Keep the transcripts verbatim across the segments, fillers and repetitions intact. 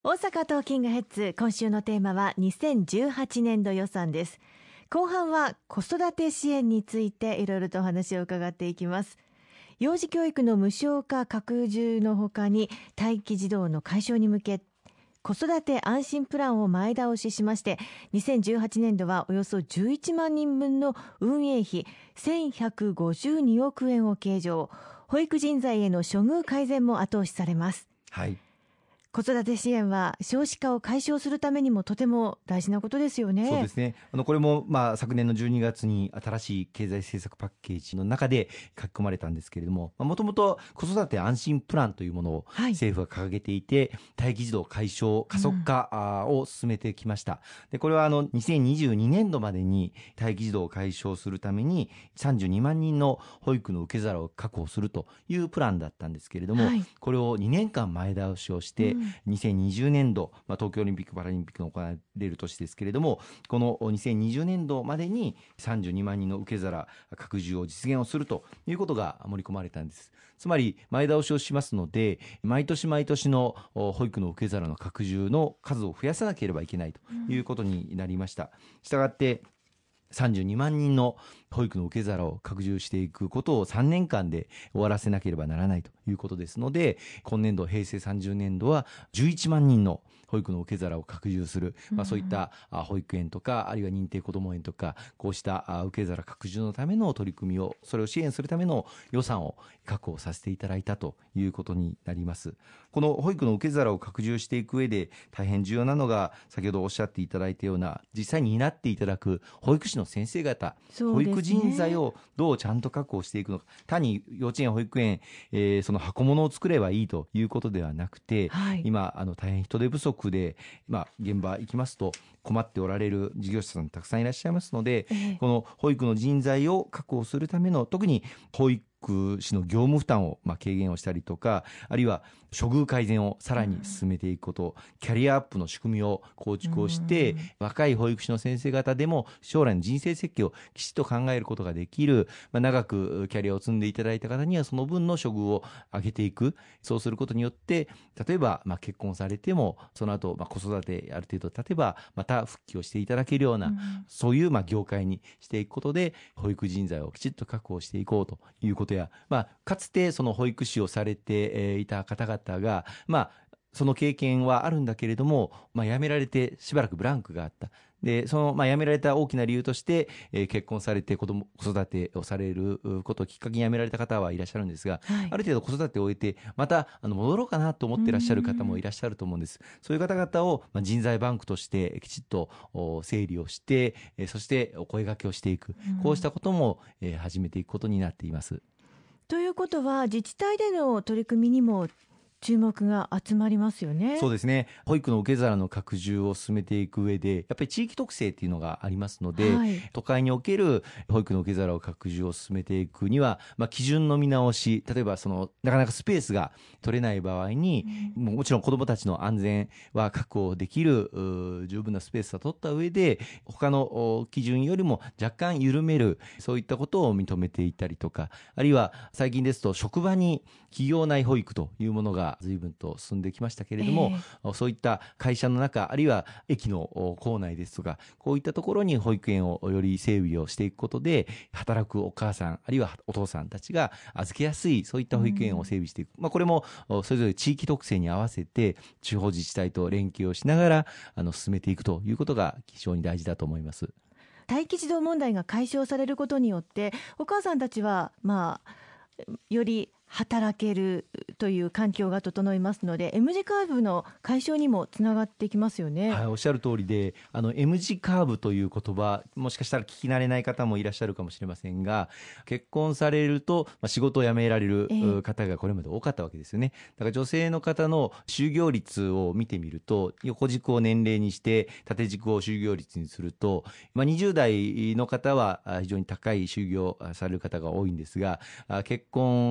大阪トーキングヘッズ、今週のテーマはにせんじゅうはちねんど予算です。後半は子育て支援についていろいろとお話を伺っていきます。幼児教育の無償化拡充のほかに、待機児童の解消に向け子育て安心プランを前倒ししまして、にせんじゅうはちねんどはおよそじゅういちまんにんぶんの運営費せんひゃくごじゅうにおくえんを計上。保育人材への処遇改善も後押しされます。 はい、 子育て支援は少子化を解消するためにもとても大事なことですよね。 そうですね。あのこれも、まあ、昨年のじゅうにがつに新しい経済政策パッケージの中で書き込まれたんですけれども、もともと子育て安心プランというものを政府が掲げていて、はい、待機児童解消加速化を進めてきました。でこれはあのにせんにじゅうにねんどまでに待機児童を解消するためにさんじゅうにまんにんの保育の受け皿を確保するというプランだったんですけれども、はい、これをにねんかん前倒しをして、うん、にせんにじゅうねんど、まあ、東京オリンピック・パラリンピックが行われる年ですけれども、このにせんにじゅうねんどまでにさんじゅうにまんにんの受け皿拡充を実現をするということが盛り込まれたんです。つまり前倒しをしますので、毎年毎年の保育の受け皿の拡充の数を増やさなければいけないということになりました。したがってさんじゅうにまんにんの保育の受け皿を拡充していくことをさんねんかんで終わらせなければならないということですので、今年度へいせいさんじゅうねんどはじゅういちまんにんの保育の受け皿を拡充する、まあ、そういった保育園とかあるいは認定こども園とか、こうした受け皿拡充のための取り組みを、それを支援するための予算を確保させていただいたということになります。この保育の受け皿を拡充していく上で大変重要なのが、先ほどおっしゃっていただいたような実際に担っていただく保育士の先生方、保育人材をどうちゃんと確保していくのか。単に幼稚園保育園、えー、その箱物を作ればいいということではなくて、はい、今あの大変人手不足で、まあ、現場行きますと困っておられる事業者さんたくさんいらっしゃいますので、えー、この保育の人材を確保するための、特に保育福祉の業務負担をまあ軽減をしたりとか、あるいは処遇改善をさらに進めていくこと、キャリアアップの仕組みを構築をして、若い保育士の先生方でも将来の人生設計をきちっと考えることができる、まあ、長くキャリアを積んでいただいた方にはその分の処遇を上げていく。そうすることによって、例えばまあ結婚されてもその後まあ子育てある程度経てばまた復帰をしていただけるような、うん、そういうまあ業界にしていくことで保育人材をきちっと確保していこうということや、まあ、かつてその保育士をされていた方々が、まあ、その経験はあるんだけれども、まあ、辞められてしばらくブランクがあった。でそのまあ辞められた大きな理由として、えー、結婚されて子供子育てをされることをきっかけに辞められた方はいらっしゃるんですが、はい、ある程度子育てを終えてまたあの戻ろうかなと思っていらっしゃる方もいらっしゃると思うんです。そういう方々を、まあ、人材バンクとしてきちっと整理をして、えー、そしてお声掛けをしていく、こうしたことも、えー、始めていくことになっています。 ということは自治体での取り組みにも注目が集まりますよね。 そうですね。保育の受け皿の拡充を進めていく上で、やっぱり地域特性っていうのがありますので、はい、都会における保育の受け皿を拡充を進めていくには、まあ、基準の見直し、例えばそのなかなかスペースが取れない場合に、うん、もちろん子どもたちの安全は確保できる十分なスペースを取った上で、他の基準よりも若干緩める、そういったことを認めていたりとか、あるいは最近ですと職場に企業内保育というものが随分と進んできましたけれども、えー、そういった会社の中、あるいは駅の構内ですとか、こういったところに保育園をより整備をしていくことで、働くお母さんあるいはお父さんたちが預けやすい、そういった保育園を整備していく、うん、まあ、これもそれぞれ地域特性に合わせて地方自治体と連携をしながらあの進めていくということが非常に大事だと思います。 待機児童問題が解消されることによってお母さんたちはまあより働けるという環境が整いますので M 字カーブの解消にもつながってきますよね。 はい、おっしゃる通りで、あの M 字カーブという言葉、もしかしたら聞き慣れない方もいらっしゃるかもしれませんが、結婚されると、まあ、仕事を辞められる方がこれまで多かったわけですよね。だから女性の方の就業率を見てみると、横軸を年齢にして縦軸を就業率にすると、まあ、にじゅう代の方は非常に高い就業される方が多いんですが、結婚されて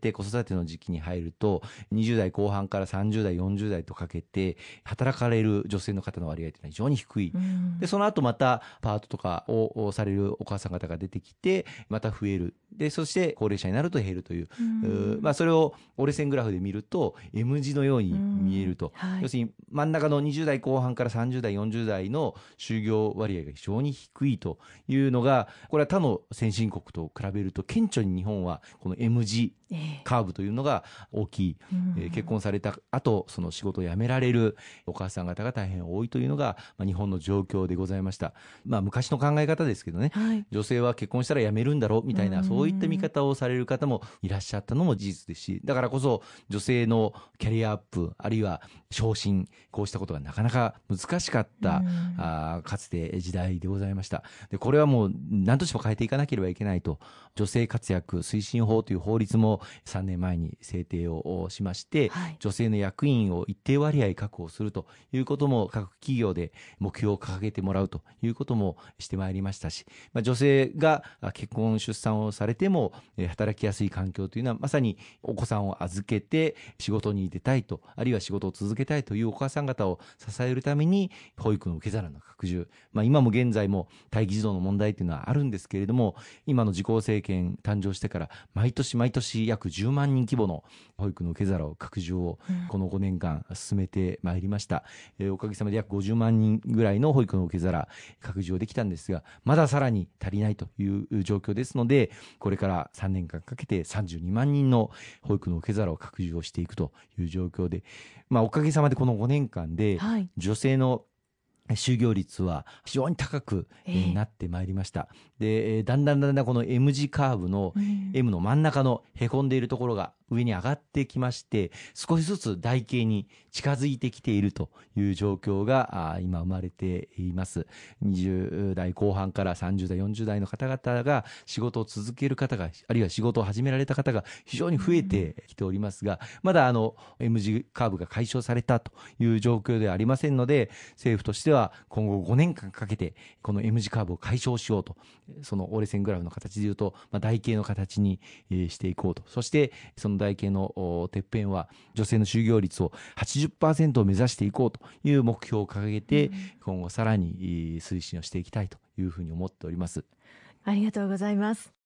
て子育ての時期に入るとにじゅう代後半からさんじゅう代よんじゅう代とかけて働かれる女性の方の割合というのは非常に低い、うん、でその後またパートとかをされるお母さん方が出てきてまた増える、でそして高齢者になると減るという、うん、まあ、それを折れ線グラフで見ると M 字のように見えると、うんはい、要するに真ん中のにじゅう代後半からさんじゅう代よんじゅう代の就業割合が非常に低いというのが、これは他の先進国と比べると顕著に日本はこの M 字カーブというのが大きい、えーえー、結婚された後その仕事を辞められるお母さん方が大変多いというのが、まあ、日本の状況でございました。まあ、昔の考え方ですけどね、はい、女性は結婚したら辞めるんだろうみたいな、そういった見方をされる方もいらっしゃったのも事実ですし、だからこそ女性のキャリアアップあるいは昇進、こうしたことがなかなか難しかったあかつて時代でございました。でこれはもう何としても変えていかなければいけないと、女性活躍推進法という法律もさんねんまえに制定をしまして、はい、女性の役員を一定割合確保するということも各企業で目標を掲げてもらうということもしてまいりましたし、まあ、女性が結婚出産をされても働きやすい環境というのはまさにお子さんを預けて仕事に出たいと、あるいは仕事を続けたいというお母さん方を支えるために保育の受け皿の拡充、まあ、今も現在も待機児童の問題というのはあるんですけれども、今の自公政権誕生してから毎年毎年約じゅうまんにん規模の保育の受け皿を拡充をこのごねんかん進めてまいりました、うん、えー、おかげさまで約ごじゅうまんにんぐらいの保育の受け皿拡充できたんですが、まださらに足りないという状況ですので、これからさんねんかんかけてさんじゅうにまんにんの保育の受け皿を拡充をしていくという状況で、まあ、おかげさまでこのごねんかんで女性の就業率は非常に高くなってまいりました、えー、でだんだんだんだんこの M 字カーブの M の真ん中のへこんでいるところが上に上がってきまして、少しずつ台形に近づいてきているという状況が今生まれています。にじゅう代後半からさんじゅう代よんじゅう代の方々が仕事を続ける方が、あるいは仕事を始められた方が非常に増えてきておりますが、まだあの M 字カーブが解消されたという状況ではありませんので、政府としては今後ごねんかんかけてこの M 字カーブを解消しようと、その折れ線グラフの形でいうと、まあ、台形の形にしていこうと、そしてその台形のてっぺんは女性の就業率を はちじゅっパーセント を目指していこうという目標を掲げて、今後さらに推進をしていきたいというふうに思っております。 ありがとうございます。